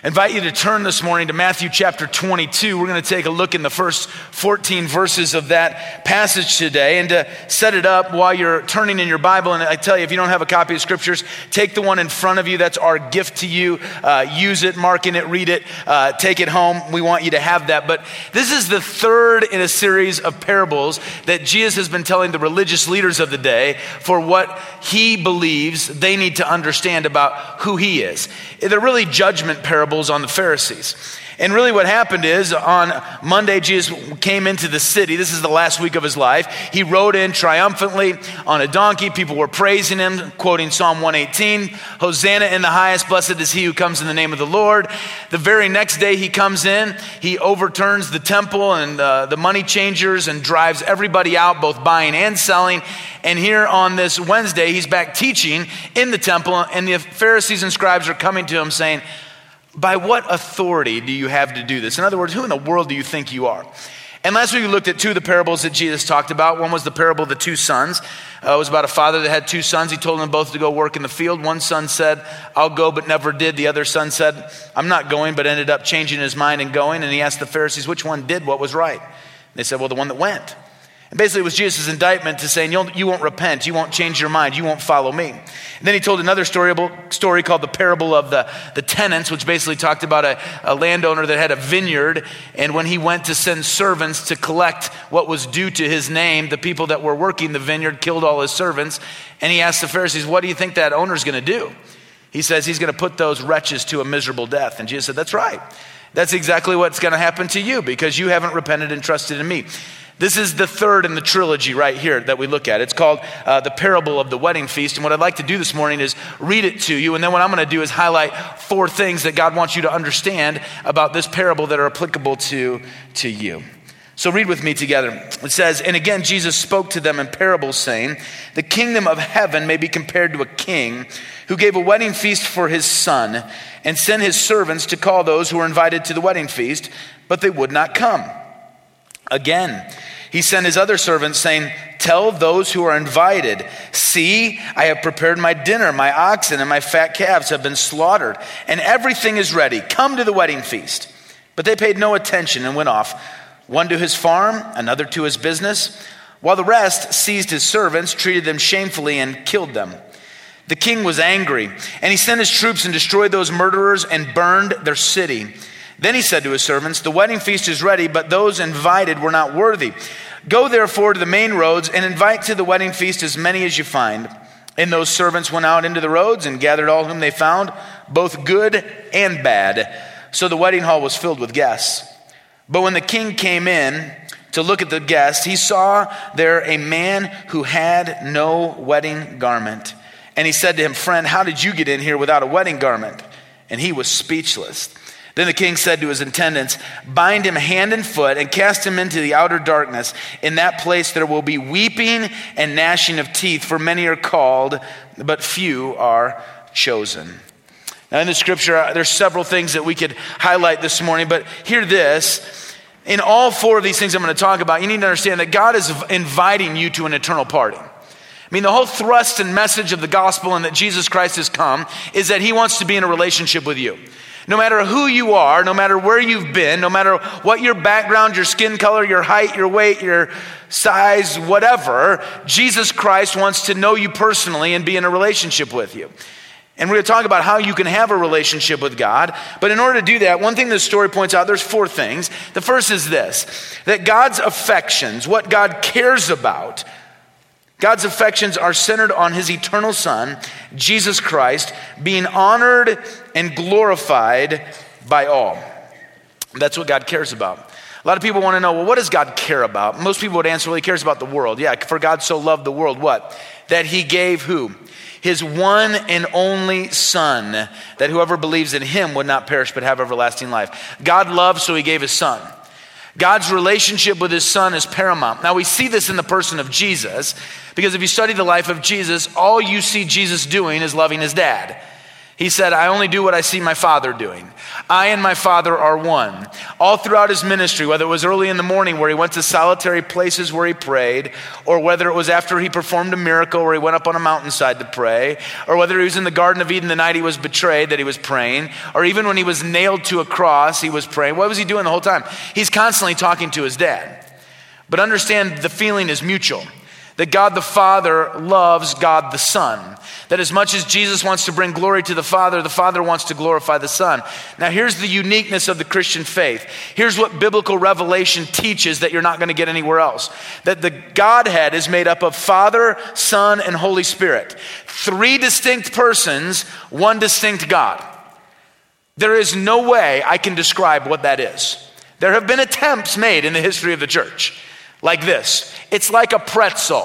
I invite you to turn this morning to Matthew chapter 22. We're going to take a look in the first 14 verses of that passage today. And to set it up while you're turning in your Bible, and I tell you, if you don't have a copy of scriptures, take the one in front of you. That's our gift to you. Use it, mark in it, read it, take it home. We want you to have that. But this is the third in a series of parables that Jesus has been telling the religious leaders of the day for what he believes they need to understand about who he is. They're really judgment parables on the Pharisees. And really what happened is on Monday, Jesus came into the city. This is the last week of his life. He rode in triumphantly on a donkey. People were praising him, quoting Psalm 118, Hosanna in the highest, blessed is he who comes in the name of the Lord. The very next day he comes in, he overturns the temple and the money changers and drives everybody out, both buying and selling. And here on this Wednesday, he's back teaching in the temple, and the Pharisees and scribes are coming to him saying, by what authority do you have to do this? In other words, who in the world do you think you are? And last week we looked at two of the parables that Jesus talked about. One was the parable of the two sons. It was about a father that had two sons. He told them both to go work in the field. One son said, I'll go, but never did. The other son said, I'm not going, but ended up changing his mind and going. And he asked the Pharisees, which one did what was right? And they said, well, the one that went. And basically it was Jesus' indictment to saying, you won't repent, you won't change your mind, you won't follow me. And then he told another story called the parable of the tenants, which basically talked about a landowner that had a vineyard, and when he went to send servants to collect what was due to his name, the people that were working the vineyard killed all his servants. And he asked the Pharisees, what do you think that owner's going to do? He says he's going to put those wretches to a miserable death. And Jesus said, that's right. That's exactly what's going to happen to you because you haven't repented and trusted in me. This is the third in the trilogy right here that we look at. It's called the parable of the wedding feast. And what I'd like to do this morning is read it to you. And then what I'm going to do is highlight four things that God wants you to understand about this parable that are applicable to you. So read with me together. It says, and again, Jesus spoke to them in parables saying, the kingdom of heaven may be compared to a king who gave a wedding feast for his son and sent his servants to call those who were invited to the wedding feast, but they would not come. Again, he sent his other servants saying, tell those who are invited, see, I have prepared my dinner, my oxen and my fat calves have been slaughtered, and everything is ready. Come to the wedding feast. But they paid no attention and went off, one to his farm, another to his business, while the rest seized his servants, treated them shamefully, and killed them. The king was angry, and he sent his troops and destroyed those murderers and burned their city. Then he said to his servants, the wedding feast is ready, but those invited were not worthy. Go therefore to the main roads and invite to the wedding feast as many as you find. And those servants went out into the roads and gathered all whom they found, both good and bad. So the wedding hall was filled with guests. But when the king came in to look at the guests, he saw there a man who had no wedding garment. And he said to him, friend, how did you get in here without a wedding garment? And he was speechless. Then the king said to his attendants, bind him hand and foot and cast him into the outer darkness. In that place there will be weeping and gnashing of teeth, for many are called, but few are chosen. Now in the scripture, there's several things that we could highlight this morning, but hear this. In all four of these things I'm going to talk about, you need to understand that God is inviting you to an eternal party. I mean, the whole thrust and message of the gospel and that Jesus Christ has come is that he wants to be in a relationship with you. No matter who you are, no matter where you've been, no matter what your background, your skin color, your height, your weight, your size, whatever, Jesus Christ wants to know you personally and be in a relationship with you. And we're going to talk about how you can have a relationship with God. But in order to do that, one thing this story points out, there's four things. The first is this, that God's affections, what God cares about, God's affections are centered on his eternal Son, Jesus Christ, being honored and glorified by all. That's what God cares about. A lot of people want to know, well, what does God care about? Most people would answer, well, he cares about the world. Yeah, for God so loved the world, what? That he gave who? His one and only Son, that whoever believes in him would not perish but have everlasting life. God loved, so he gave his Son. God's relationship with his Son is paramount. Now we see this in the person of Jesus, because if you study the life of Jesus, all you see Jesus doing is loving his dad. He said, I only do what I see my Father doing. I and my Father are one. All throughout his ministry, whether it was early in the morning where he went to solitary places where he prayed, or whether it was after he performed a miracle where he went up on a mountainside to pray, or whether he was in the Garden of Eden the night he was betrayed that he was praying, or even when he was nailed to a cross, he was praying. What was he doing the whole time? He's constantly talking to his dad. But understand the feeling is mutual. That God the Father loves God the Son. That as much as Jesus wants to bring glory to the Father wants to glorify the Son. Now here's the uniqueness of the Christian faith. Here's what biblical revelation teaches that you're not going to get anywhere else. That the Godhead is made up of Father, Son, and Holy Spirit. 3 distinct persons, 1 distinct God. There is no way I can describe what that is. There have been attempts made in the history of the church like this. It's like a pretzel.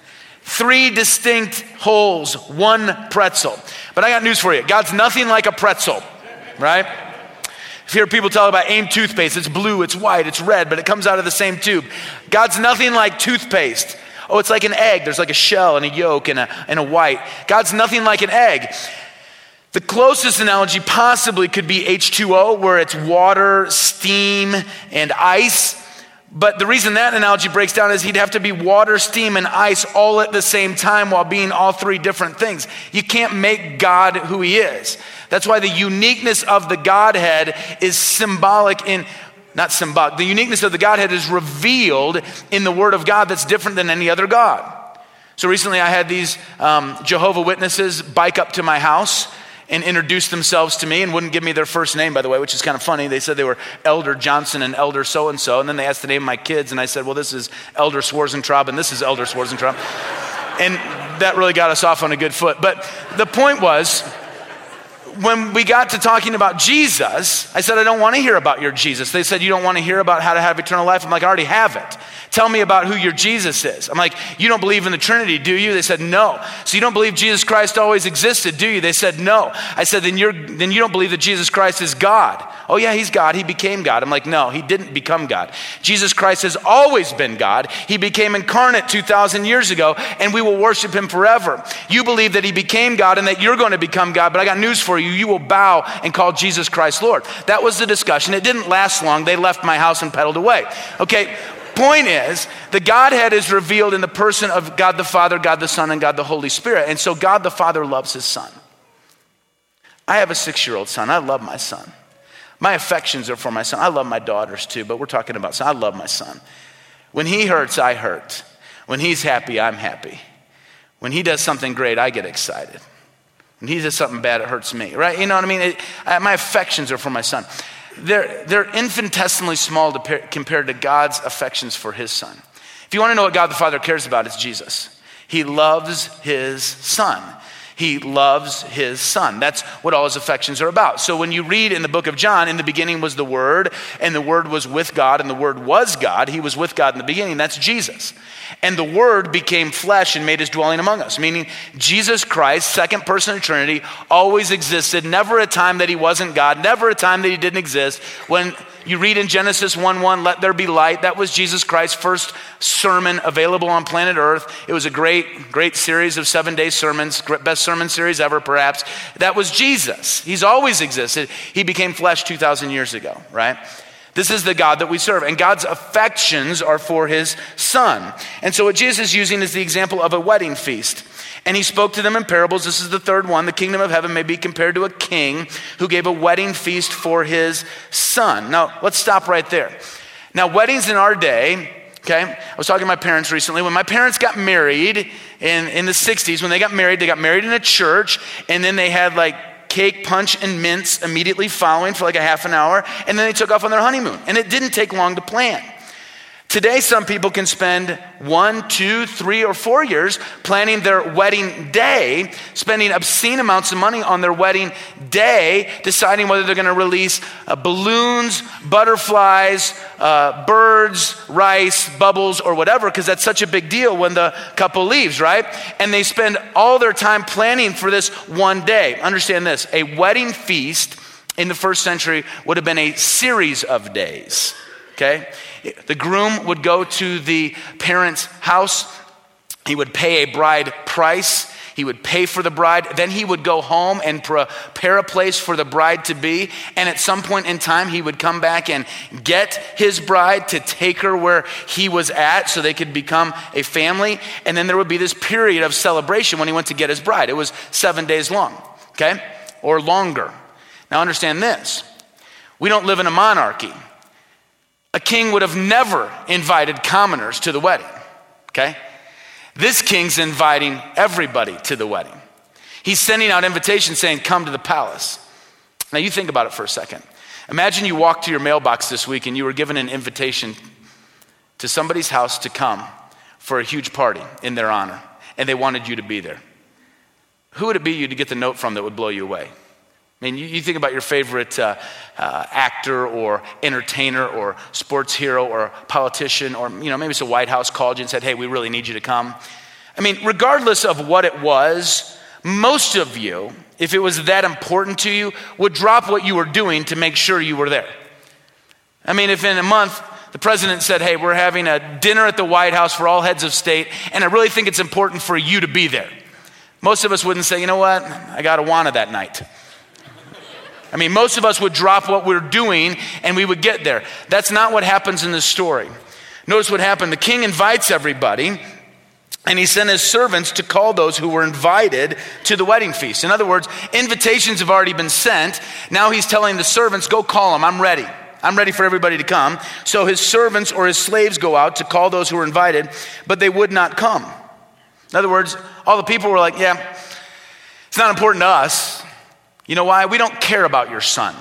3 distinct holes, 1 pretzel. But I got news for you. God's nothing like a pretzel, right? If you hear people talk about AIM toothpaste, it's blue, it's white, it's red, but it comes out of the same tube. God's nothing like toothpaste. Oh, it's like an egg. There's like a shell and a yolk and a white. God's nothing like an egg. The closest analogy possibly could be H2O, where it's water, steam, and ice. But the reason that analogy breaks down is he'd have to be water, steam, and ice all at the same time while being all 3 different things. You can't make God who he is. That's why the uniqueness of the Godhead is the uniqueness of the Godhead is revealed in the Word of God that's different than any other God. So recently I had these Jehovah's Witnesses bike up to my house and introduced themselves to me and wouldn't give me their first name, by the way, which is kind of funny. They said they were Elder Johnson and Elder so-and-so, and then they asked the name of my kids, and I said, well, this is Elder Schwarzentraub, and this is Elder Schwarzentraub. And that really got us off on a good foot. But the point was, when we got to talking about Jesus, I said, I don't want to hear about your Jesus. They said, you don't want to hear about how to have eternal life? I'm like, I already have it. Tell me about who your Jesus is. I'm like, you don't believe in the Trinity, do you? They said, no. So you don't believe Jesus Christ always existed, do you? They said, no. I said, then you don't believe that Jesus Christ is God. Oh yeah, he's God. He became God. I'm like, no, he didn't become God. Jesus Christ has always been God. He became incarnate 2,000 years ago, and we will worship him forever. You believe that he became God and that you're going to become God, but I got news for you. You will bow and call Jesus Christ Lord. That was the discussion. It didn't last long. They left my house and pedaled away. Okay. Point is, the Godhead is revealed in the person of God the Father, God the Son, and God the Holy Spirit. And so God the Father loves his Son. I have a 6-year-old son. I love my son. My affections are for my son. I love my daughters too, but we're talking about son. I love my son. When he hurts, I hurt. When he's happy, I'm happy. When he does something great, I get excited. When he does something bad, it hurts me, right? You know what I mean? My affections are for my son. They're infinitesimally small compared to God's affections for his Son. If you want to know what God the Father cares about, it's Jesus. He loves his Son. He loves his Son. That's what all his affections are about. So when you read in the book of John, in the beginning was the Word, and the Word was with God, and the Word was God. He was with God in the beginning. That's Jesus. And the Word became flesh and made his dwelling among us, meaning Jesus Christ, second person of the Trinity, always existed. Never a time that he wasn't God. Never a time that he didn't exist. When you read in Genesis 1:1, let there be light. That was Jesus Christ's first sermon available on planet Earth. It was a great series of 7-day sermons, best sermon series ever perhaps. That was Jesus. He's always existed. He became flesh 2,000 years ago, right? This is the God that we serve. And God's affections are for his Son. And so what Jesus is using is the example of a wedding feast. And he spoke to them in parables. This is the third one. The kingdom of heaven may be compared to a king who gave a wedding feast for his son. Now, let's stop right there. Now, weddings in our day, okay, I was talking to my parents recently. When my parents got married in the 60s, when they got married in a church, and then they had like cake, punch, and mints immediately following for like a half an hour, and then they took off on their honeymoon. And it didn't take long to plan. Today, some people can spend 1, 2, 3, or 4 years planning their wedding day, spending obscene amounts of money on their wedding day, deciding whether they're going to release balloons, butterflies, birds, rice, bubbles, or whatever, because that's such a big deal when the couple leaves, right? And they spend all their time planning for this one day. Understand this, a wedding feast in the first century would have been a series of days, okay? The groom would go to the parents' house. He would pay a bride price. He would pay for the bride. Then he would go home and prepare a place for the bride to be. And at some point in time, he would come back and get his bride to take her where he was at so they could become a family. And then there would be this period of celebration when he went to get his bride. It was 7 days long, okay? Or longer. Now understand this. We don't live in a monarchy. A king would have never invited commoners to the wedding, okay? This king's inviting everybody to the wedding. He's sending out invitations saying, come to the palace. Now you think about it for a second. Imagine you walked to your mailbox this week and you were given an invitation to somebody's house to come for a huge party in their honor, and they wanted you to be there. Who would it be you to get the note from that would blow you away? I mean, you think about your favorite actor or entertainer or sports hero or politician, or maybe it's the White House called you and said, hey, we really need you to come. I mean, regardless of what it was, most of you, if it was that important to you, would drop what you were doing to make sure you were there. I mean, if in a month the president said, hey, we're having a dinner at the White House for all heads of state, and I really think it's important for you to be there. Most of us wouldn't say, you know what, I got Awana that night. I mean, most of us would drop what we're doing and we would get there. That's not what happens in this story. Notice what happened. The king invites everybody, and he sent his servants to call those who were invited to the wedding feast. In other words, invitations have already been sent. Now he's telling the servants, go call them. I'm ready. I'm ready for everybody to come. So his servants or his slaves go out to call those who were invited, but they would not come. In other words, all the people were like, yeah, it's not important to us. You know why? We don't care about your son.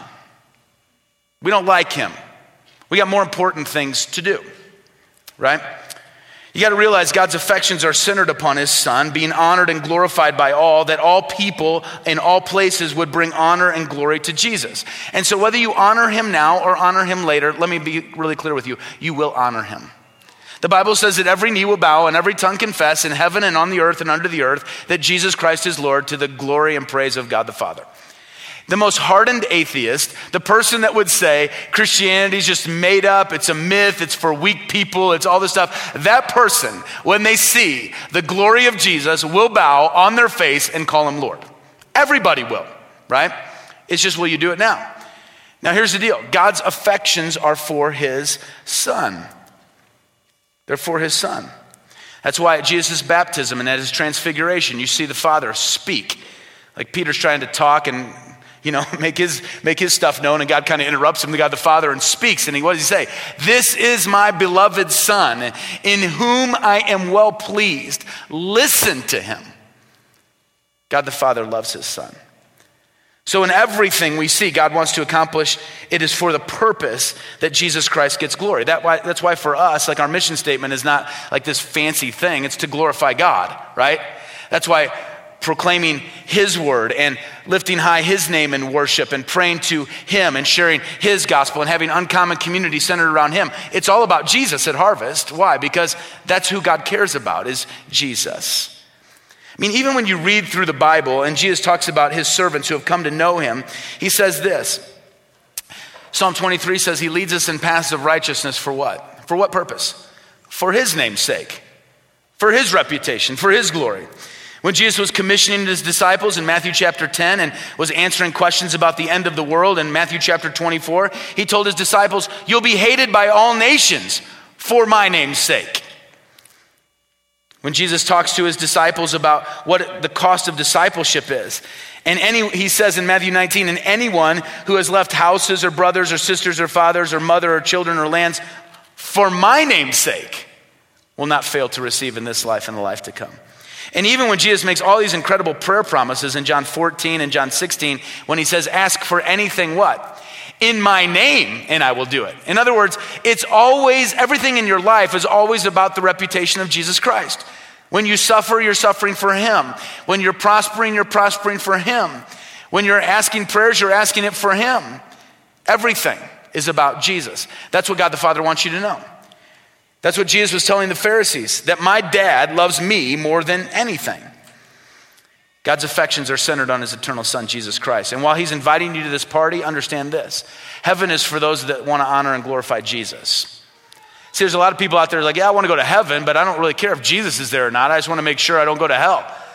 We don't like him. We got more important things to do, right? You got to realize God's affections are centered upon his son, being honored and glorified by all, that all people in all places would bring honor and glory to Jesus. And so whether you honor him now or honor him later, let me be really clear with you, you will honor him. The Bible says that every knee will bow and every tongue confess in heaven and on the earth and under the earth that Jesus Christ is Lord, to the glory and praise of God the Father. The most hardened atheist, the person that would say Christianity is just made up, it's a myth, it's for weak people, it's all this stuff, that person, when they see the glory of Jesus, will bow on their face and call him Lord. Everybody will, right? It's just, will you do it now? Now here's the deal. God's affections are for his son. They're for his son. That's why at Jesus' baptism and at his transfiguration, you see the Father speak. Like Peter's trying to talk and make his stuff known, and God kind of interrupts him, God the Father, and speaks. And what does he say? This is my beloved son, in whom I am well pleased. Listen to him. God the Father loves his son. So in everything we see God wants to accomplish, it is for the purpose that Jesus Christ gets glory. That's why for us, like, our mission statement is not like this fancy thing. It's to glorify God, right? That's why proclaiming his word and lifting high his name in worship and praying to him and sharing his gospel and having uncommon community centered around him. It's all about Jesus at Harvest. Why? Because that's who God cares about, is Jesus. I mean, even when you read through the Bible and Jesus talks about his servants who have come to know him, he says this. Psalm 23 says he leads us in paths of righteousness for what? For what purpose? For his name's sake, for his reputation, for his glory. When Jesus was commissioning his disciples in Matthew chapter 10 and was answering questions about the end of the world in Matthew chapter 24, he told his disciples, you'll be hated by all nations for my name's sake. When Jesus talks to his disciples about what the cost of discipleship is, he says in Matthew 19, and anyone who has left houses or brothers or sisters or fathers or mother or children or lands for my name's sake will not fail to receive in this life and the life to come. And even when Jesus makes all these incredible prayer promises in John 14 and John 16, when he says, ask for anything, what? In my name, and I will do it. In other words, it's always, everything in your life is always about the reputation of Jesus Christ. When you suffer, you're suffering for him. When you're prospering for him. When you're asking prayers, you're asking it for him. Everything is about Jesus. That's what God the Father wants you to know. That's what Jesus was telling the Pharisees, that my dad loves me more than anything. God's affections are centered on his eternal son, Jesus Christ. And while he's inviting you to this party, understand this. Heaven is for those that want to honor and glorify Jesus. See, there's a lot of people out there like, yeah, I want to go to heaven, but I don't really care if Jesus is there or not. I just want to make sure I don't go to hell.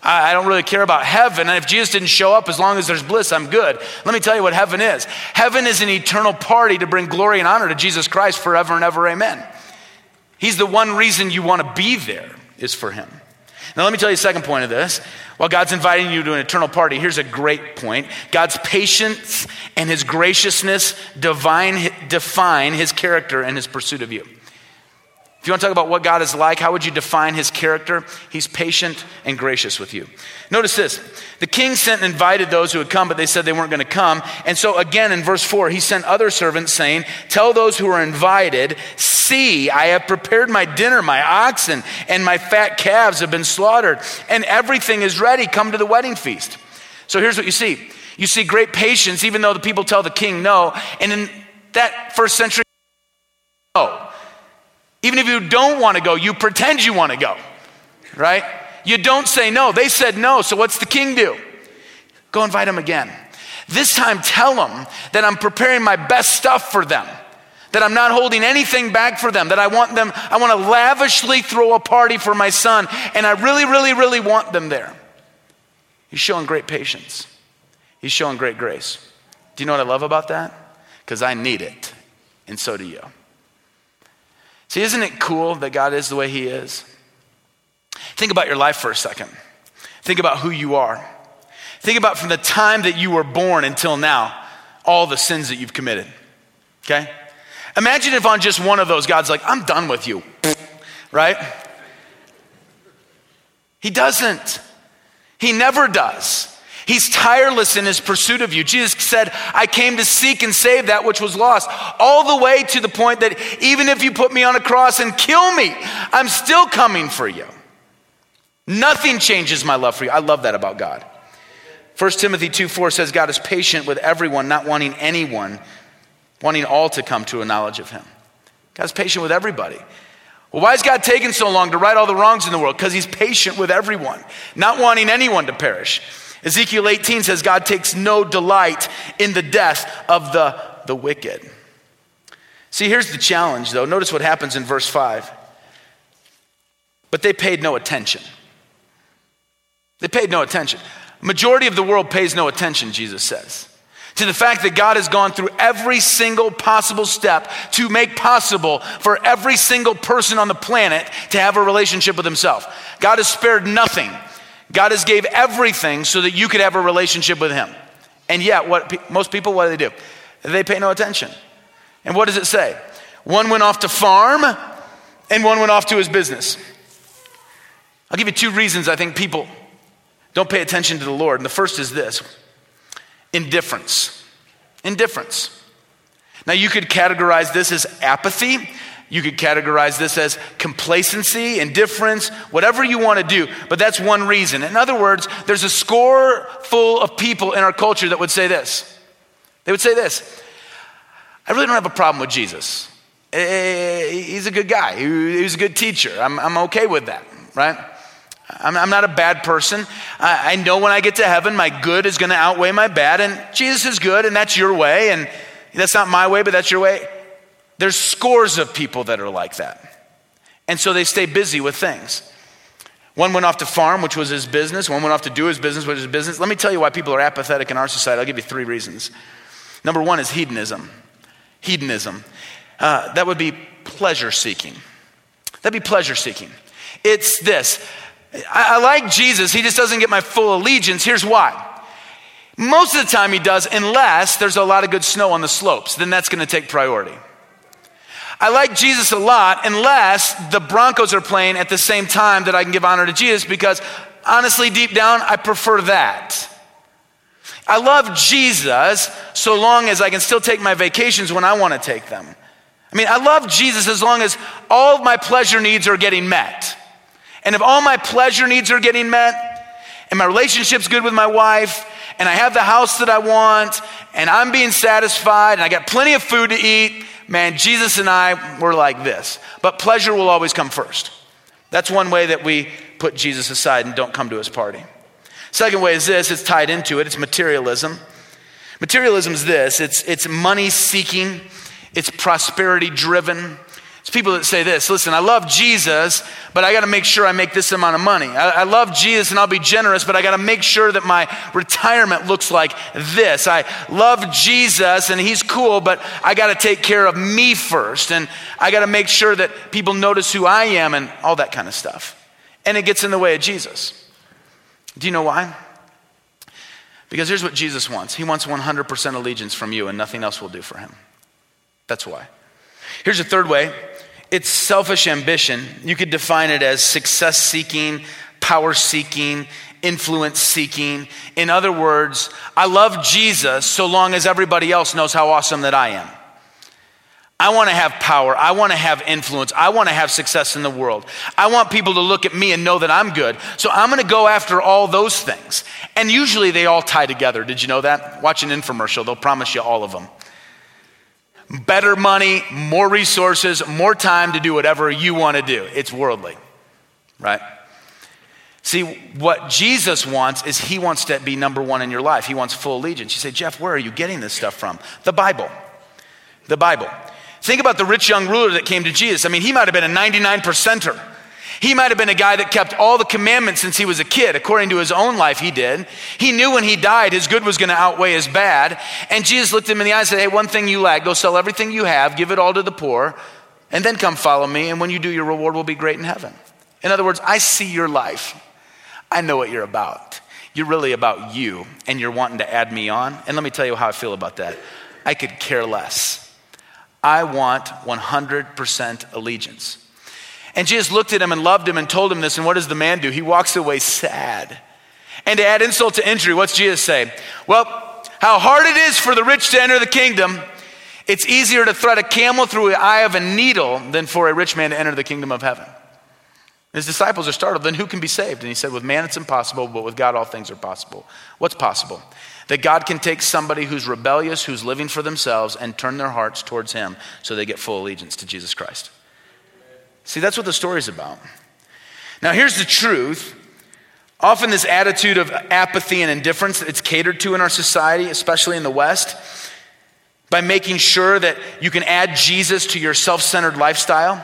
I don't really care about heaven. And if Jesus didn't show up, as long as there's bliss, I'm good. Let me tell you what heaven is. Heaven is an eternal party to bring glory and honor to Jesus Christ forever and ever, amen. He's the one reason you want to be there is for him. Now let me tell you the second point of this. While God's inviting you to an eternal party, here's a great point. God's patience and his graciousness define his character and his pursuit of you. If you want to talk about what God is like, how would you define his character? He's patient and gracious with you. Notice this. The king sent and invited those who had come, but they said they weren't going to come. And so again in verse 4, he sent other servants saying, tell those who are invited, see, I have prepared my dinner, my oxen and my fat calves have been slaughtered, and everything is ready. Come to the wedding feast. So here's what you see. You see great patience, even though the people tell the king no. And in that first century, no. Even if you don't want to go, you pretend you want to go, right? You don't say no. They said no, so what's the king do? Go invite them again. This time tell them that I'm preparing my best stuff for them, that I'm not holding anything back for them, that I want to lavishly throw a party for my son, and I really, really, really want them there. He's showing great patience. He's showing great grace. Do you know what I love about that? Because I need it, and so do you. See, isn't it cool that God is the way he is? Think about your life for a second. Think about who you are. Think about from the time that you were born until now, all the sins that you've committed, okay? Imagine if on just one of those, God's like, I'm done with you, right? He doesn't. He never does. He's tireless in his pursuit of you. Jesus said, I came to seek and save that which was lost. All the way to the point that even if you put me on a cross and kill me, I'm still coming for you. Nothing changes my love for you. I love that about God. 1 Timothy 2:4 says God is patient with everyone, not wanting anyone, wanting all to come to a knowledge of him. God's patient with everybody. Well, why is God taking so long to right all the wrongs in the world? Because he's patient with everyone, not wanting anyone to perish. Ezekiel 18 says God takes no delight in the death of the wicked. See, here's the challenge though. Notice what happens in verse 5. But they paid no attention. They paid no attention. Majority of the world pays no attention, Jesus says, to the fact that God has gone through every single possible step to make possible for every single person on the planet to have a relationship with himself. God has spared nothing. God has gave everything so that you could have a relationship with him. And yet, most people, what do? They pay no attention. And what does it say? One went off to farm and one went off to his business. I'll give you two reasons I think people don't pay attention to the Lord. And the first is this: indifference. Indifference. Now you could categorize this as apathy. You could categorize this as complacency, indifference, whatever you want to do, but that's one reason. In other words, there's a score full of people in our culture that would say this. They would say this: I really don't have a problem with Jesus. He's a good guy. He's a good teacher. I'm okay with that, right? I'm not a bad person. I know when I get to heaven, my good is going to outweigh my bad, and Jesus is good, and that's your way, and that's not my way, but that's your way. There's scores of people that are like that. And so they stay busy with things. One went off to farm, which was his business. One went off to do his business, which is his business. Let me tell you why people are apathetic in our society. I'll give you three reasons. Number one is hedonism. Hedonism. That would be pleasure seeking. That'd be pleasure seeking. It's this. I like Jesus. He just doesn't get my full allegiance. Here's why. Most of the time he does, unless there's a lot of good snow on the slopes. Then that's going to take priority. I like Jesus a lot unless the Broncos are playing at the same time that I can give honor to Jesus, because honestly, deep down, I prefer that. I love Jesus so long as I can still take my vacations when I want to take them. I mean, I love Jesus as long as all of my pleasure needs are getting met. And if all my pleasure needs are getting met, and my relationship's good with my wife, and I have the house that I want, and I'm being satisfied, and I got plenty of food to eat, man, Jesus and I, we're like this. But pleasure will always come first. That's one way that we put Jesus aside and don't come to his party. Second way is this, it's tied into it, it's materialism. Materialism is this, it's money seeking, it's prosperity driven, It's people that say this, listen, I love Jesus, but I got to make sure I make this amount of money. I love Jesus and I'll be generous, but I got to make sure that my retirement looks like this. I love Jesus and he's cool, but I got to take care of me first. And I got to make sure that people notice who I am and all that kind of stuff. And it gets in the way of Jesus. Do you know why? Because here's what Jesus wants. He wants 100% allegiance from you and nothing else will do for him. That's why. Here's a third way. It's selfish ambition. You could define it as success seeking, power seeking, influence seeking. In other words, I love Jesus so long as everybody else knows how awesome that I am. I want to have power. I want to have influence. I want to have success in the world. I want people to look at me and know that I'm good. So I'm going to go after all those things. And usually they all tie together. Did you know that? Watch an infomercial. They'll promise you all of them. Better money, more resources, more time to do whatever you want to do. It's worldly, right? See, what Jesus wants is he wants to be number one in your life. He wants full allegiance. You say, Jeff, where are you getting this stuff from? The Bible. The Bible. Think about the rich young ruler that came to Jesus. I mean, he might have been a 99%er. He might have been a guy that kept all the commandments since he was a kid. According to his own life, he did. He knew when he died, his good was going to outweigh his bad. And Jesus looked him in the eye and said, hey, one thing you lack, go sell everything you have, give it all to the poor, and then come follow me. And when you do, your reward will be great in heaven. In other words, I see your life. I know what you're about. You're really about you, and you're wanting to add me on. And let me tell you how I feel about that. I could care less. I want 100% allegiance. And Jesus looked at him and loved him and told him this. And what does the man do? He walks away sad. And to add insult to injury, what's Jesus say? Well, how hard it is for the rich to enter the kingdom. It's easier to thread a camel through the eye of a needle than for a rich man to enter the kingdom of heaven. His disciples are startled. Then who can be saved? And he said, with man it's impossible, but with God all things are possible. What's possible? That God can take somebody who's rebellious, who's living for themselves, and turn their hearts towards him so they get full allegiance to Jesus Christ. See, that's what the story's about. Now, here's the truth. Often this attitude of apathy and indifference, it's catered to in our society, especially in the West, by making sure that you can add Jesus to your self-centered lifestyle.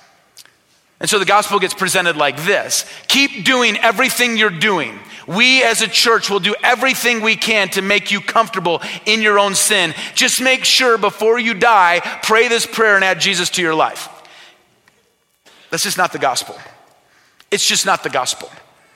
And so the gospel gets presented like this. Keep doing everything you're doing. We as a church will do everything we can to make you comfortable in your own sin. Just make sure before you die, pray this prayer and add Jesus to your life. That's just not the gospel. It's just not the gospel.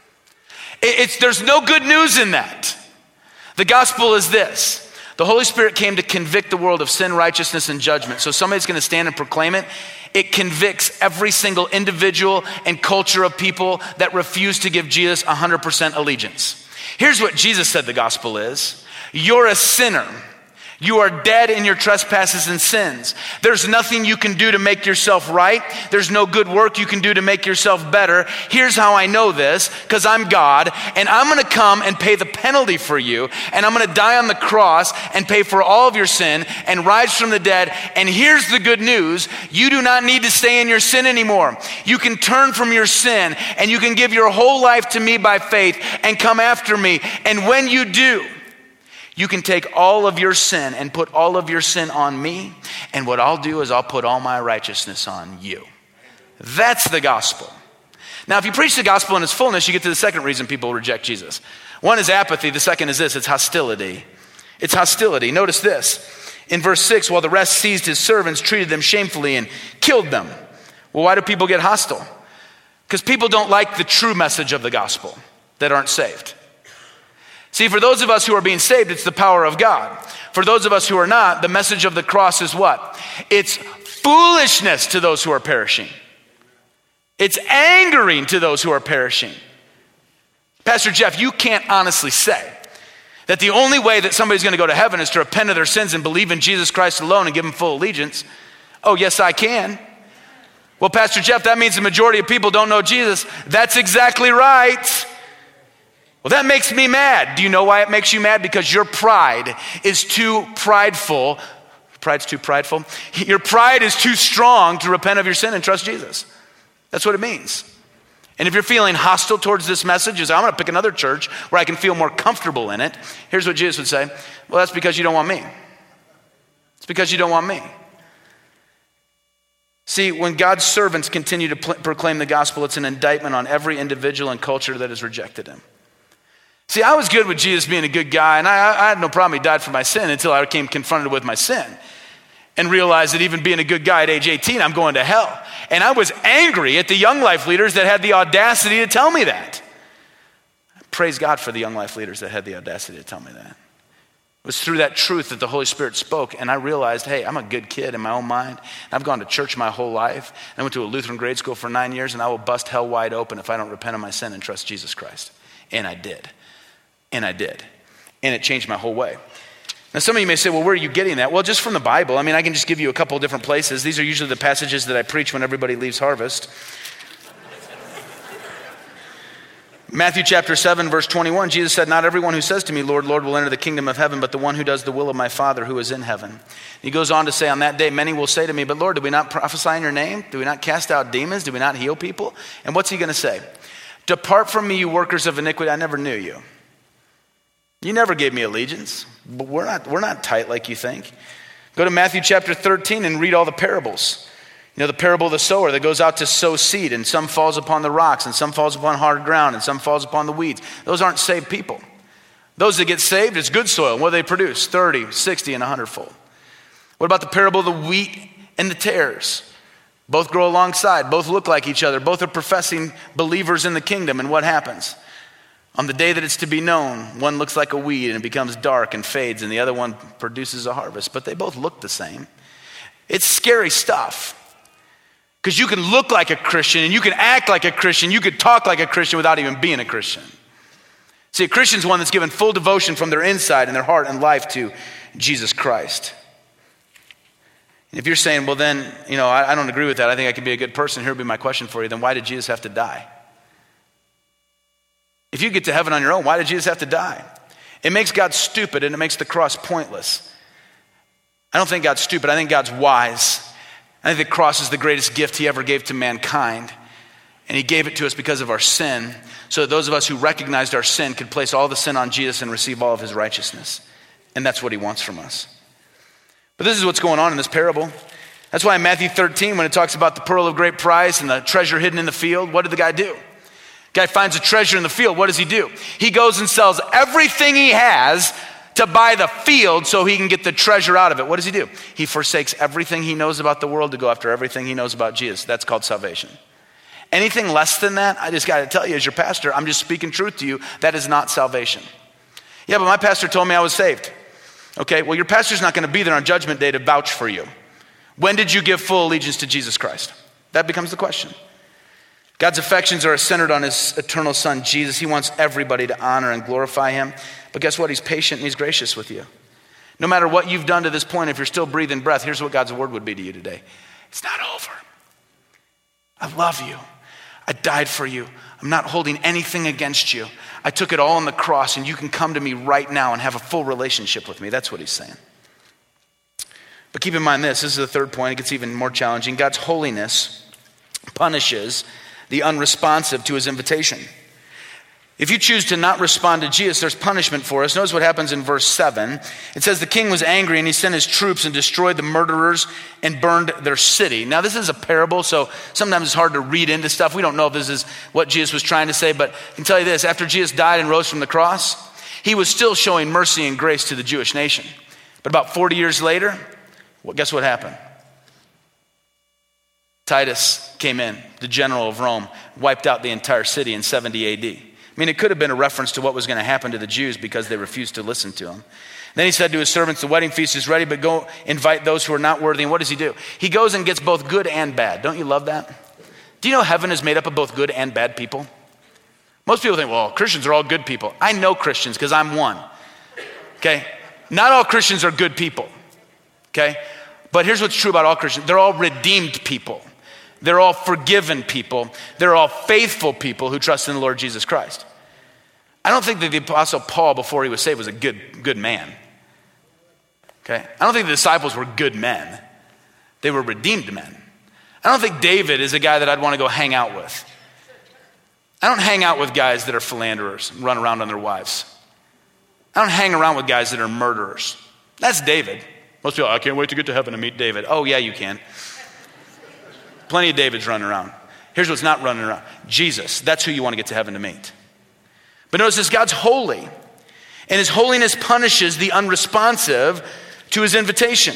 There's no good news in that. The gospel is this. The Holy Spirit came to convict the world of sin, righteousness, and judgment. So somebody's going to stand and proclaim it. It convicts every single individual and culture of people that refuse to give Jesus 100% allegiance. Here's what Jesus said the gospel is. You're a sinner. You are dead in your trespasses and sins. There's nothing you can do to make yourself right. There's no good work you can do to make yourself better. Here's how I know this, because I'm God, and I'm going to come and pay the penalty for you, and I'm going to die on the cross and pay for all of your sin and rise from the dead. And here's the good news. You do not need to stay in your sin anymore. You can turn from your sin, and you can give your whole life to me by faith and come after me. And when you do, you can take all of your sin and put all of your sin on me, and what I'll do is I'll put all my righteousness on you. That's the gospel. Now, if you preach the gospel in its fullness, you get to the second reason people reject Jesus. One is apathy. The second is this. It's hostility. It's hostility. Notice this. In verse 6, while the rest seized his servants, treated them shamefully, and killed them. Well, why do people get hostile? Because people don't like the true message of the gospel that aren't saved. See, for those of us who are being saved, it's the power of God. For those of us who are not, the message of the cross is what? It's foolishness to those who are perishing. It's angering to those who are perishing. Pastor Jeff, you can't honestly say that the only way that somebody's going to go to heaven is to repent of their sins and believe in Jesus Christ alone and give him full allegiance. Oh, yes, I can. Well, Pastor Jeff, that means the majority of people don't know Jesus. That's exactly right. Well, that makes me mad. Do you know why it makes you mad? Because your pride is too prideful. Pride's too prideful. Your pride is too strong to repent of your sin and trust Jesus. That's what it means. And if you're feeling hostile towards this message, I'm going to pick another church where I can feel more comfortable in it. Here's what Jesus would say. Well, that's because you don't want me. It's because you don't want me. See, when God's servants continue to proclaim the gospel, it's an indictment on every individual and culture that has rejected him. See, I was good with Jesus being a good guy, and I had no problem he died for my sin until I came confronted with my sin and realized that even being a good guy at age 18, I'm going to hell. And I was angry at the Young Life leaders that had the audacity to tell me that. Praise God for the Young Life leaders that had the audacity to tell me that. It was through that truth that the Holy Spirit spoke, and I realized, hey, I'm a good kid in my own mind. I've gone to church my whole life. I went to a Lutheran grade school for 9 years, and I will bust hell wide open if I don't repent of my sin and trust Jesus Christ. And I did. And I did. And it changed my whole way. Now, some of you may say, well, where are you getting that? Well, just from the Bible. I mean, I can just give you a couple of different places. These are usually the passages that I preach when everybody leaves Harvest. Matthew chapter 7, verse 21, Jesus said, not everyone who says to me, Lord, Lord, will enter the kingdom of heaven, but the one who does the will of my Father who is in heaven. He goes on to say, on that day, many will say to me, but Lord, did we not prophesy in your name? Did we not cast out demons? Did we not heal people? And what's he going to say? Depart from me, you workers of iniquity. I never knew you. You never gave me allegiance. But we're not tight like you think. Go to Matthew chapter 13 and read all the parables. You know, the parable of the sower that goes out to sow seed, and some falls upon the rocks, and some falls upon hard ground, and some falls upon the weeds. Those aren't saved people. Those that get saved, it's good soil. What do they produce? 30, 60, and 100-fold. What about the parable of the wheat and the tares? Both grow alongside. Both look like each other. Both are professing believers in the kingdom. And what happens? On the day that it's to be known, one looks like a weed and it becomes dark and fades, and the other one produces a harvest. But they both look the same. It's scary stuff. Because you can look like a Christian and you can act like a Christian. You could talk like a Christian without even being a Christian. See, a Christian's one that's given full devotion from their inside and their heart and life to Jesus Christ. And if you're saying, well then, you know, I don't agree with that. I think I can be a good person. Here would be my question for you. Then why did Jesus have to die? If you get to heaven on your own, why did Jesus have to die? It makes God stupid and it makes the cross pointless. I don't think God's stupid. I think God's wise. I think the cross is the greatest gift he ever gave to mankind. And he gave it to us because of our sin, so that those of us who recognized our sin could place all the sin on Jesus and receive all of his righteousness. And that's what he wants from us. But this is what's going on in this parable. That's why in Matthew 13, when it talks about the pearl of great price and the treasure hidden in the field, what did the guy do? The guy finds a treasure in the field. What does he do? He goes and sells everything he has to buy the field so he can get the treasure out of it. What does he do? He forsakes everything he knows about the world to go after everything he knows about Jesus. That's called salvation. Anything less than that, I just got to tell you as your pastor, I'm just speaking truth to you, that is not salvation. Yeah, but my pastor told me I was saved. Okay, well your pastor's not going to be there on judgment day to vouch for you. When did you give full allegiance to Jesus Christ? That becomes the question. God's affections are centered on his eternal son, Jesus. He wants everybody to honor and glorify him. But guess what? He's patient and he's gracious with you. No matter what you've done to this point, if you're still breathing breath, here's what God's word would be to you today. It's not over. I love you. I died for you. I'm not holding anything against you. I took it all on the cross, and you can come to me right now and have a full relationship with me. That's what he's saying. But keep in mind this is the third point. It gets even more challenging. God's holiness punishes the unresponsive to his invitation. If you choose to not respond to Jesus, there's punishment for us. Notice what happens in verse 7. It says, the king was angry and he sent his troops and destroyed the murderers and burned their city. Now this is a parable, so sometimes it's hard to read into stuff. We don't know if this is what Jesus was trying to say, but I can tell you this. After Jesus died and rose from the cross, he was still showing mercy and grace to the Jewish nation. But about 40 years later, well, guess what happened? Titus came in, the general of Rome, wiped out the entire city in 70 AD. I mean, it could have been a reference to what was going to happen to the Jews because they refused to listen to him. Then he said to his servants, the wedding feast is ready, but go invite those who are not worthy. And what does he do? He goes and gets both good and bad. Don't you love that? Do you know heaven is made up of both good and bad people? Most people think, well, Christians are all good people. I know Christians because I'm one. Okay? Not all Christians are good people. Okay? But here's what's true about all Christians. They're all redeemed people. They're all forgiven people. They're all faithful people who trust in the Lord Jesus Christ. I don't think that the Apostle Paul, before he was saved, was a good man. Okay? I don't think the disciples were good men. They were redeemed men. I don't think David is a guy that I'd want to go hang out with. I don't hang out with guys that are philanderers and run around on their wives. I don't hang around with guys that are murderers. That's David. Most people, I can't wait to get to heaven and meet David. Oh, yeah, you can. Plenty of Davids running around. Here's what's not running around. Jesus. That's who you want to get to heaven to meet. But notice this, God's holy. And his holiness punishes the unresponsive to his invitation.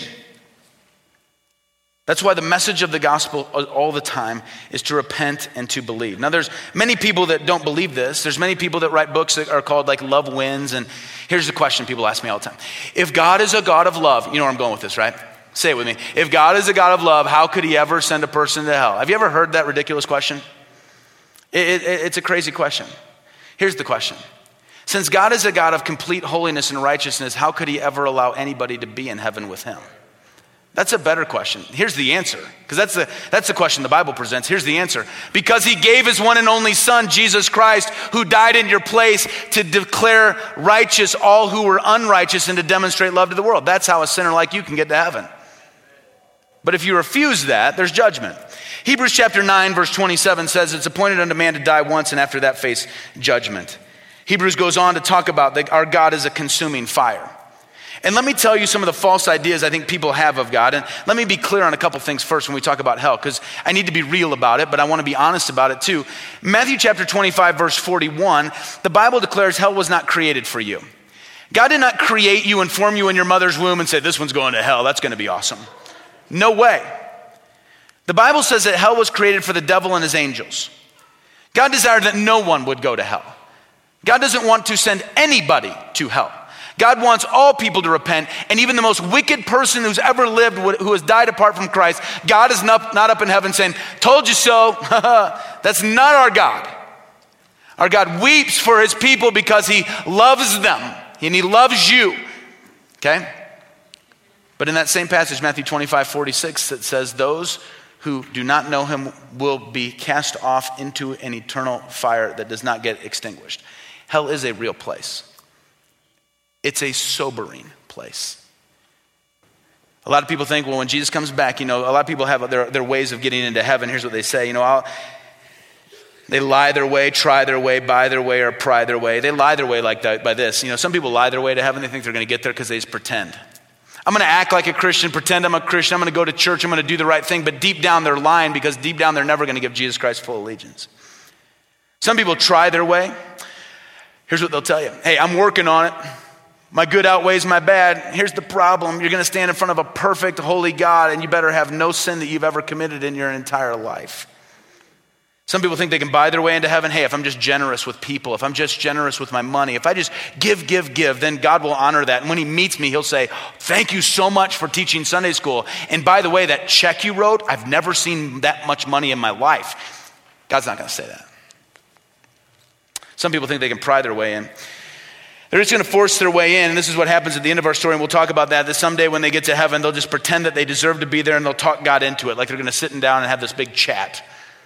That's why the message of the gospel all the time is to repent and to believe. Now there's many people that don't believe this. There's many people that write books that are called like Love Wins. And here's the question people ask me all the time. If God is a God of love, you know where I'm going with this, right? Say it with me. If God is a God of love, how could he ever send a person to hell? Have you ever heard that ridiculous question? It's a crazy question. Here's the question. Since God is a God of complete holiness and righteousness, how could he ever allow anybody to be in heaven with him? That's a better question. Here's the answer, because that's the question the Bible presents. Here's the answer. Because he gave his one and only son, Jesus Christ, who died in your place to declare righteous all who were unrighteous and to demonstrate love to the world. That's how a sinner like you can get to heaven. But if you refuse that, there's judgment. Hebrews chapter 9, verse 27 says, it's appointed unto man to die once and after that face judgment. Hebrews goes on to talk about that our God is a consuming fire. And let me tell you some of the false ideas I think people have of God. And let me be clear on a couple things first when we talk about hell, because I need to be real about it, but I want to be honest about it too. Matthew chapter 25, verse 41, the Bible declares hell was not created for you. God did not create you and form you in your mother's womb and say, this one's going to hell. That's going to be awesome. No way. The Bible says that hell was created for the devil and his angels. God desired that no one would go to hell. God doesn't want to send anybody to hell. God wants all people to repent, and even the most wicked person who's ever lived, who has died apart from Christ, God is not up in heaven saying, told you so. That's not our God. Our God weeps for his people because he loves them, and he loves you, okay? But in that same passage, Matthew 25, 46, it says, those who do not know him will be cast off into an eternal fire that does not get extinguished. Hell is a real place. It's a sobering place. A lot of people think, well, when Jesus comes back, a lot of people have their ways of getting into heaven. Here's what they say, they lie their way, try their way, buy their way, or pry their way. They lie their way like that by this. Some people lie their way to heaven. They think they're going to get there because they just pretend. I'm going to act like a Christian, pretend I'm a Christian. I'm going to go to church. I'm going to do the right thing. But deep down, they're lying because deep down, they're never going to give Jesus Christ full allegiance. Some people try their way. Here's what they'll tell you. Hey, I'm working on it. My good outweighs my bad. Here's the problem. You're going to stand in front of a perfect, holy God, and you better have no sin that you've ever committed in your entire life. Some people think they can buy their way into heaven. Hey, if I'm just generous with people, if I'm just generous with my money, if I just give, then God will honor that. And when he meets me, he'll say, thank you so much for teaching Sunday school. And by the way, that check you wrote, I've never seen that much money in my life. God's not going to say that. Some people think they can pry their way in. They're just going to force their way in, and this is what happens at the end of our story, and we'll talk about that someday when they get to heaven, they'll just pretend that they deserve to be there, and they'll talk God into it, like they're going to sit down and have this big chat.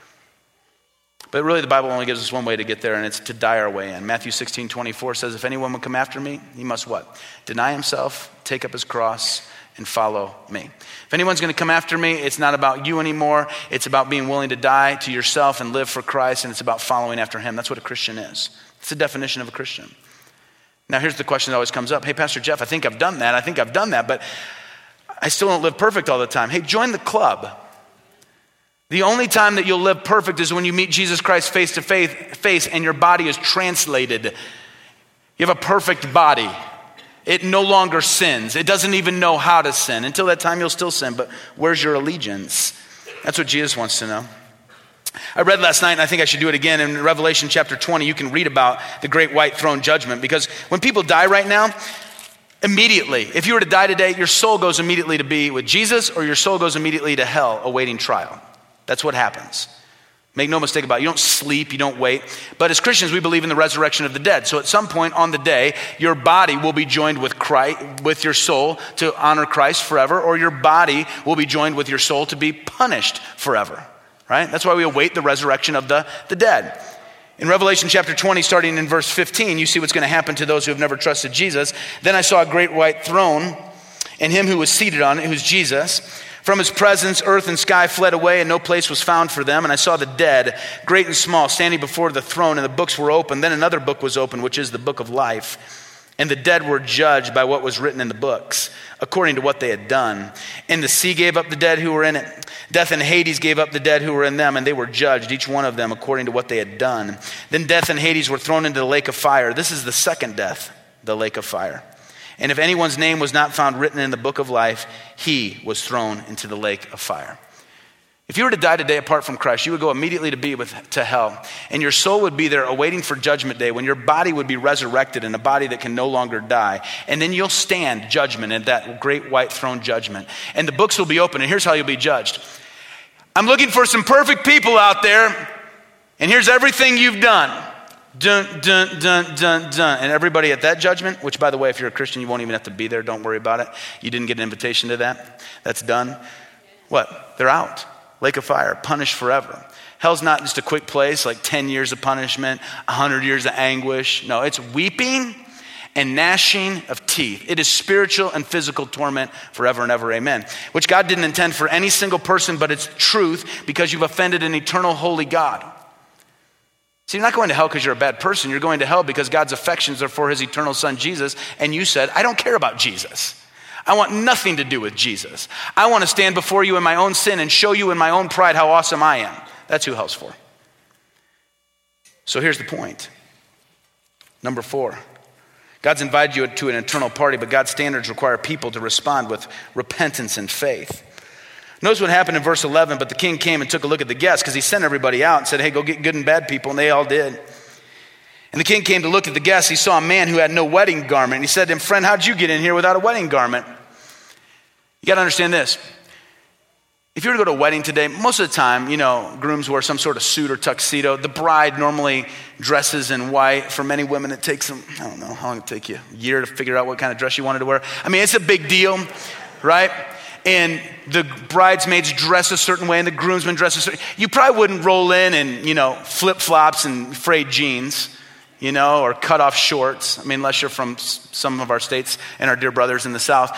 But really, the Bible only gives us one way to get there, and it's to die our way in. Matthew 16:24 says, if anyone will come after me, he must what? Deny himself, take up his cross, and follow me. If anyone's going to come after me, it's not about you anymore. It's about being willing to die to yourself and live for Christ, and it's about following after him. That's what a Christian is. It's the definition of a Christian. Now, here's the question that always comes up. Hey, Pastor Jeff, I think I've done that, but I still don't live perfect all the time. Hey, join the club. The only time that you'll live perfect is when you meet Jesus Christ face to face and your body is translated. You have a perfect body. It no longer sins. It doesn't even know how to sin. Until that time, you'll still sin, but where's your allegiance? That's what Jesus wants to know. I read last night, and I think I should do it again, in Revelation chapter 20, you can read about the great white throne judgment, because when people die right now, immediately, if you were to die today, your soul goes immediately to be with Jesus, or your soul goes immediately to hell awaiting trial. That's what happens. Make no mistake about it. You don't sleep, you don't wait. But as Christians, we believe in the resurrection of the dead. So at some point on the day, your body will be joined with Christ, with your soul to honor Christ forever, or your body will be joined with your soul to be punished forever. Right? That's why we await the resurrection of the dead. In Revelation chapter 20, starting in verse 15, you see what's going to happen to those who have never trusted Jesus. Then I saw a great white throne, and him who was seated on it, who's Jesus. From his presence, earth and sky fled away, and no place was found for them. And I saw the dead, great and small, standing before the throne, and the books were open. Then another book was opened, which is the book of life. And the dead were judged by what was written in the books, according to what they had done. And the sea gave up the dead who were in it. Death and Hades gave up the dead who were in them, and they were judged, each one of them, according to what they had done. Then death and Hades were thrown into the lake of fire. This is the second death, the lake of fire. And if anyone's name was not found written in the book of life, he was thrown into the lake of fire. If you were to die today apart from Christ, you would go immediately to hell, and your soul would be there awaiting for judgment day, when your body would be resurrected in a body that can no longer die. And then you'll stand judgment at that great white throne judgment. And the books will be open, and here's how you'll be judged. I'm looking for some perfect people out there, and here's everything you've done. Dun, dun, dun, dun, dun. And everybody at that judgment, which by the way, if you're a Christian, you won't even have to be there. Don't worry about it. You didn't get an invitation to that. That's done. What? They're out. Lake of fire, punished forever. Hell's not just a quick place, like 10 years of punishment, 100 years of anguish. No, it's weeping and gnashing of teeth. It is spiritual and physical torment forever and ever, amen. Which God didn't intend for any single person, but it's truth because you've offended an eternal holy God. See, you're not going to hell because you're a bad person. You're going to hell because God's affections are for his eternal son, Jesus. And you said, I don't care about Jesus. I want nothing to do with Jesus. I want to stand before you in my own sin and show you in my own pride how awesome I am. That's who hell's for. So here's the point. Number 4. God's invited you to an eternal party, but God's standards require people to respond with repentance and faith. Notice what happened in verse 11, but the king came and took a look at the guests because he sent everybody out and said, hey, go get good and bad people, and they all did. And the king came to look at the guests. He saw a man who had no wedding garment. And he said to him, friend, how'd you get in here without a wedding garment? You got to understand this. If you were to go to a wedding today, most of the time, grooms wear some sort of suit or tuxedo. The bride normally dresses in white. For many women, it takes them, I don't know, how long it take you? A year to figure out what kind of dress you wanted to wear. I mean, it's a big deal, right? And the bridesmaids dress a certain way and the groomsmen dress a certain way. You probably wouldn't roll in flip-flops and frayed jeans, or cut off shorts. I mean, unless you're from some of our states and our dear brothers in the South.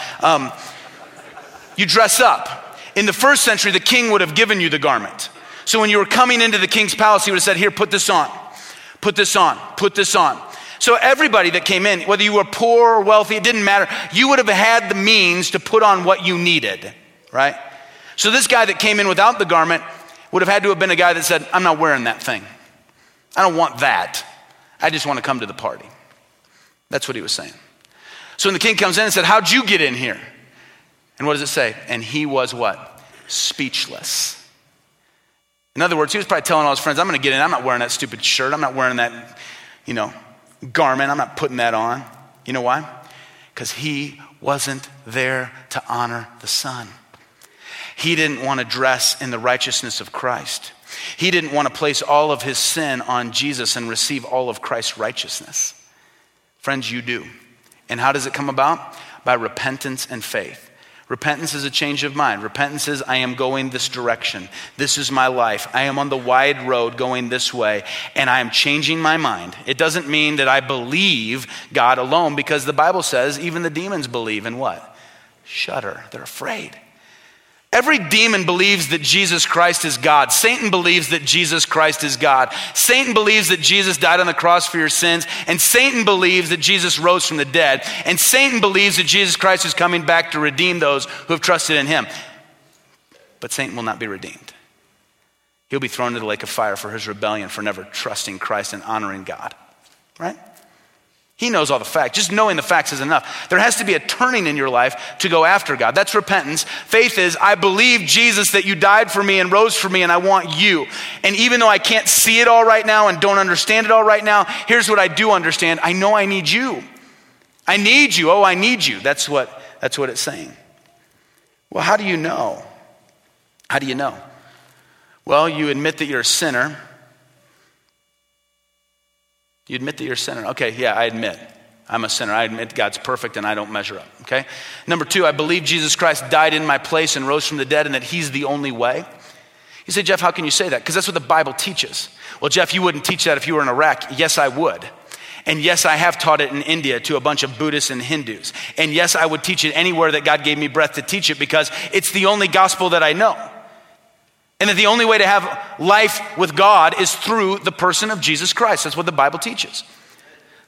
You dress up. In the first century, the king would have given you the garment. So when you were coming into the king's palace, he would have said, here, put this on, put this on, put this on. So everybody that came in, whether you were poor or wealthy, it didn't matter. You would have had the means to put on what you needed, right? So this guy that came in without the garment would have had to have been a guy that said, I'm not wearing that thing. I don't want that. I just want to come to the party. That's what he was saying. So when the king comes in and said, how'd you get in here? And what does it say? And he was what? Speechless. In other words, he was probably telling all his friends, I'm going to get in. I'm not wearing that stupid shirt. I'm not wearing that, garment. I'm not putting that on. You know why? Because he wasn't there to honor the Son. He didn't want to dress in the righteousness of Christ. He didn't want to place all of his sin on Jesus and receive all of Christ's righteousness. Friends, you do. And how does it come about? By repentance and faith. Repentance is a change of mind. Repentance is, I am going this direction. This is my life. I am on the wide road going this way, and I am changing my mind. It doesn't mean that I believe God alone, because the Bible says even the demons believe and what? Shudder. They're afraid. Every demon believes that Jesus Christ is God. Satan believes that Jesus Christ is God. Satan believes that Jesus died on the cross for your sins. And Satan believes that Jesus rose from the dead. And Satan believes that Jesus Christ is coming back to redeem those who have trusted in him. But Satan will not be redeemed. He'll be thrown into the lake of fire for his rebellion, for never trusting Christ and honoring God. Right? He knows all the facts. Just knowing the facts is enough. There has to be a turning in your life to go after God. That's repentance. Faith is, I believe, Jesus, that you died for me and rose for me, and I want you. And even though I can't see it all right now and don't understand it all right now, here's what I do understand. I know I need you. I need you. Oh, I need you. That's what it's saying. Well, how do you know? How do you know? Well, you admit that you're a sinner. You admit that you're a sinner. Okay, yeah, I admit. I'm a sinner. I admit God's perfect and I don't measure up, okay? Number 2, I believe Jesus Christ died in my place and rose from the dead and that he's the only way. You say, Jeff, how can you say that? Because that's what the Bible teaches. Well, Jeff, you wouldn't teach that if you were in Iraq. Yes, I would. And yes, I have taught it in India to a bunch of Buddhists and Hindus. And yes, I would teach it anywhere that God gave me breath to teach it because it's the only gospel that I know. And that the only way to have life with God is through the person of Jesus Christ. That's what the Bible teaches.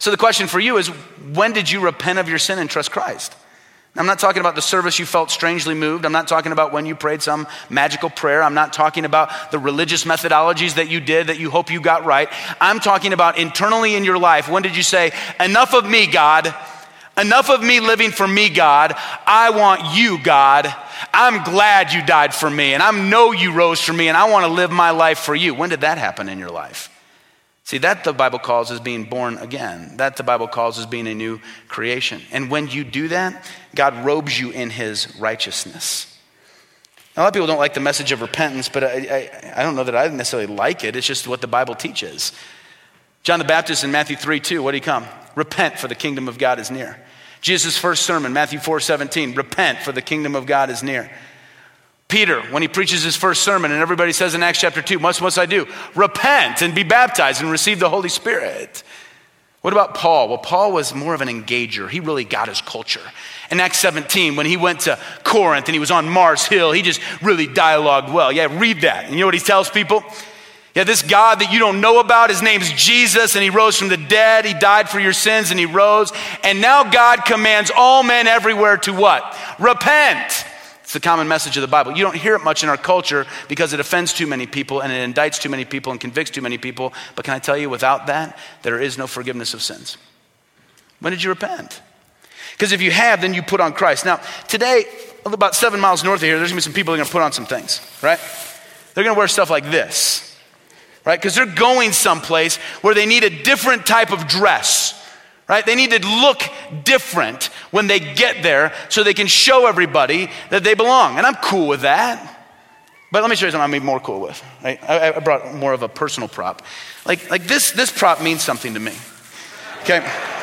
So the question for you is, when did you repent of your sin and trust Christ? I'm not talking about the service you felt strangely moved. I'm not talking about when you prayed some magical prayer. I'm not talking about the religious methodologies that you did that you hope you got right. I'm talking about internally in your life. When did you say, enough of me, God? Enough of me living for me, God. I want you, God. I'm glad you died for me, and I know you rose for me, and I want to live my life for you. When did that happen in your life? See, that the Bible calls as being born again. That the Bible calls as being a new creation. And when you do that, God robes you in his righteousness. Now, a lot of people don't like the message of repentance, but I don't know that I necessarily like it. It's just what the Bible teaches. John the Baptist in Matthew 3:2, what did he come? Repent, for the kingdom of God is near. Jesus' first sermon, Matthew 4:17, repent, for the kingdom of God is near. Peter, when he preaches his first sermon, and everybody says in Acts chapter 2, what must I do? Repent and be baptized and receive the Holy Spirit. What about Paul? Well, Paul was more of an engager. He really got his culture. In Acts 17, when he went to Corinth and he was on Mars Hill, he just really dialogued well. Yeah, read that. And you know what he tells people? Yeah, this God that you don't know about, his name's Jesus, and he rose from the dead. He died for your sins and he rose. And now God commands all men everywhere to what? Repent. It's the common message of the Bible. You don't hear it much in our culture because it offends too many people and it indicts too many people and convicts too many people. But can I tell you, without that, there is no forgiveness of sins. When did you repent? Because if you have, then you put on Christ. Now, today, about 7 miles north of here, there's going to be some people that are going to put on some things, right? They're going to wear stuff like this, right? Because they're going someplace where they need a different type of dress. Right? They need to look different when they get there so they can show everybody that they belong. And I'm cool with that. But let me show you something I'm even more cool with. Right? I brought more of a personal prop. Like this prop means something to me. Okay?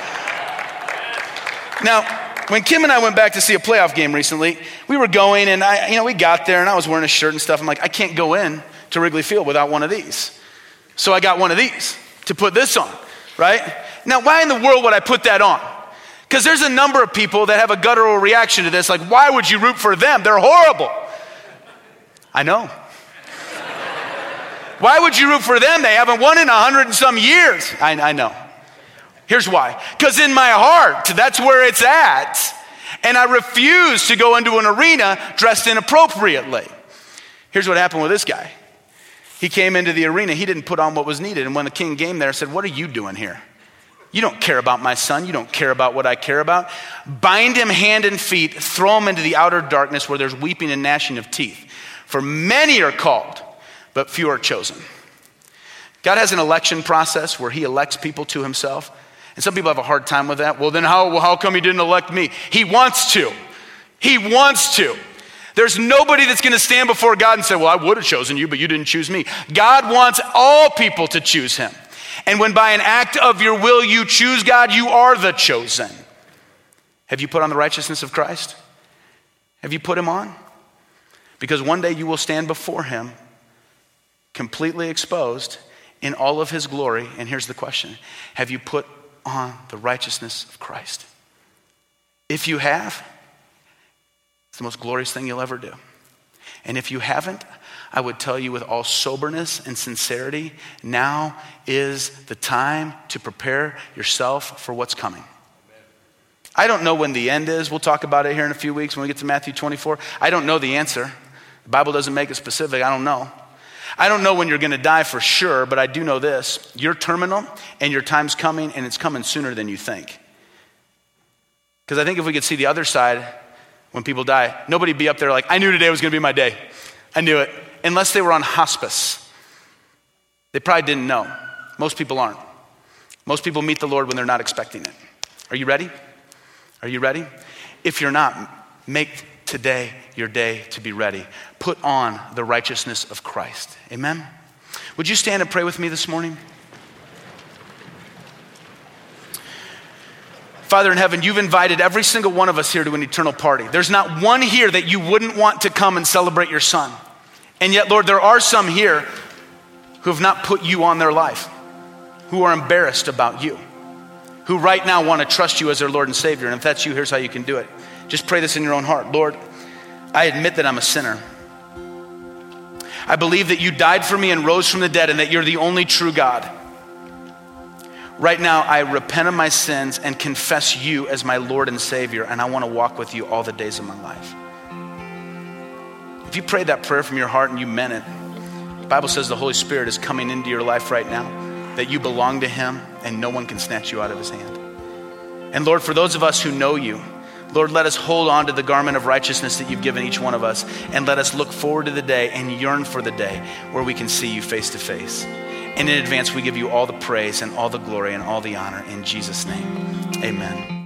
Now, when Kim and I went back to see a playoff game recently, we were going and we got there and I was wearing a shirt and stuff. I'm like, I can't go in to Wrigley Field without one of these. So I got one of these to put this on, right? Now, why in the world would I put that on? Because there's a number of people that have a guttural reaction to this. Like, why would you root for them? They're horrible. I know. Why would you root for them? They haven't won in 100 and some years. I know. Here's why. Because in my heart, that's where it's at. And I refuse to go into an arena dressed inappropriately. Here's what happened with this guy. He came into the arena. He didn't put on what was needed. And when the king came there, I said, what are you doing here? You don't care about my son. You don't care about what I care about. Bind him hand and feet. Throw him into the outer darkness where there's weeping and gnashing of teeth. For many are called, but few are chosen. God has an election process where he elects people to himself. And some people have a hard time with that. Well, then how come he didn't elect me? He wants to. He wants to. There's nobody that's going to stand before God and say, well, I would have chosen you, but you didn't choose me. God wants all people to choose him. And when by an act of your will you choose God, you are the chosen. Have you put on the righteousness of Christ? Have you put him on? Because one day you will stand before him completely exposed in all of his glory. And here's the question. Have you put on the righteousness of Christ? If you have, it's the most glorious thing you'll ever do. And if you haven't, I would tell you with all soberness and sincerity, now is the time to prepare yourself for what's coming. I don't know when the end is. We'll talk about it here in a few weeks when we get to Matthew 24. I don't know the answer. The Bible doesn't make it specific. I don't know. I don't know when you're going to die for sure, but I do know this. You're terminal and your time's coming, and it's coming sooner than you think. Because I think if we could see the other side when people die, nobody'd be up there like, I knew today was going to be my day. I knew it. Unless they were on hospice. They probably didn't know. Most people aren't. Most people meet the Lord when they're not expecting it. Are you ready? Are you ready? If you're not, make today your day to be ready. Put on the righteousness of Christ. Amen? Would you stand and pray with me this morning? Father in heaven, you've invited every single one of us here to an eternal party. There's not one here that you wouldn't want to come and celebrate your son. And yet, Lord, there are some here who have not put you on their life, who are embarrassed about you, who right now want to trust you as their Lord and Savior. And if that's you, here's how you can do it. Just pray this in your own heart. Lord, I admit that I'm a sinner. I believe that you died for me and rose from the dead and that you're the only true God. Right now, I repent of my sins and confess you as my Lord and Savior, and I want to walk with you all the days of my life. If you prayed that prayer from your heart and you meant it, the Bible says the Holy Spirit is coming into your life right now, that you belong to him and no one can snatch you out of his hand. And Lord, for those of us who know you, Lord, let us hold on to the garment of righteousness that you've given each one of us, and let us look forward to the day and yearn for the day where we can see you face to face. And in advance, we give you all the praise and all the glory and all the honor in Jesus' name. Amen.